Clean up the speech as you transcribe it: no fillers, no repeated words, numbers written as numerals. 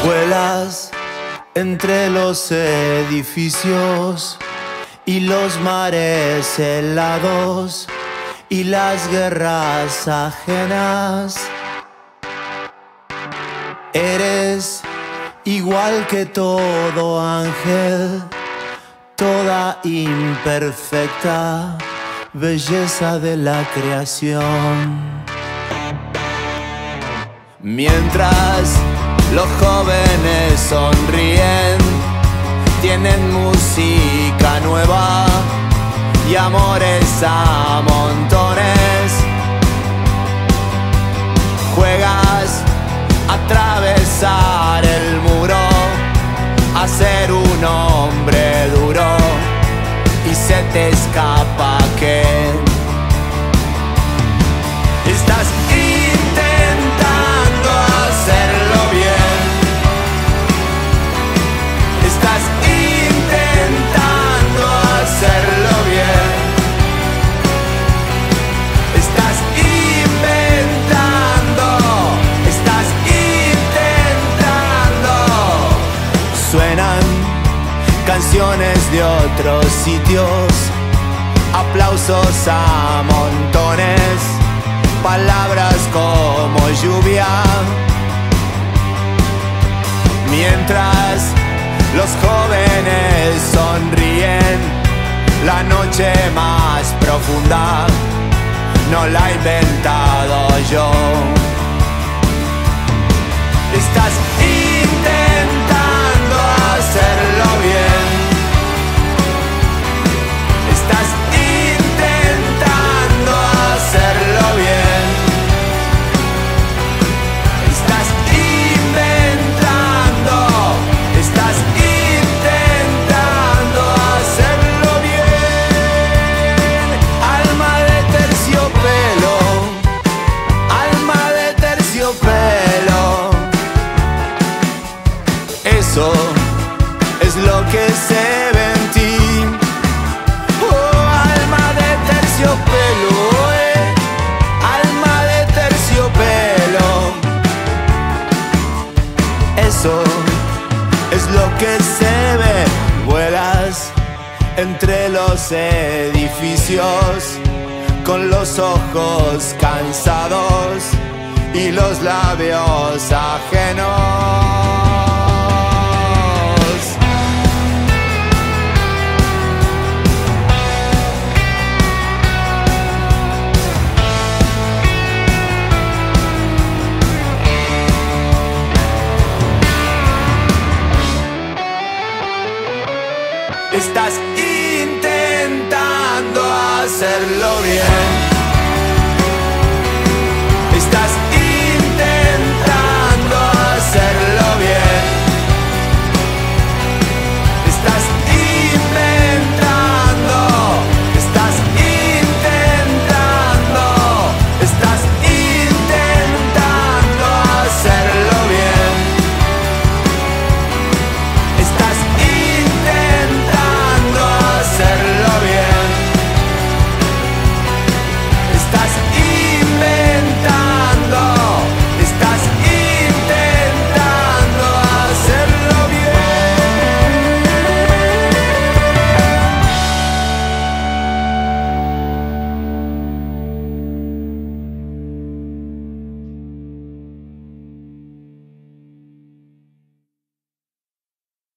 Vuelas entre los edificios y los mares helados y las guerras ajenas. Eres igual que todo ángel, toda imperfecta belleza de la creación. Mientras los jóvenes sonríen, tienen música nueva y amores a montones. Juegas a atravesar el muro, a ser un hombre duro, y se te escapa que estás intentando hacerlo bien. Estás intentando hacerlo bien. Estás intentando. Suenan canciones de otros sitios, aplausos a montones, palabras como lluvia. Mientras los jóvenes sonríen, la noche más profunda no la he inventado yo. Estás intentando hacerlo bien. Estás intentando hacerlo bien. Estás intentando hacerlo bien. Alma de terciopelo, alma de terciopelo. Eso es lo que se ve en ti. Oh, alma de terciopelo, alma de terciopelo. Eso es lo que se ve. Vuelas entre los edificios con los ojos cansados y los labios ajenos. Estás intentando hacerlo bien.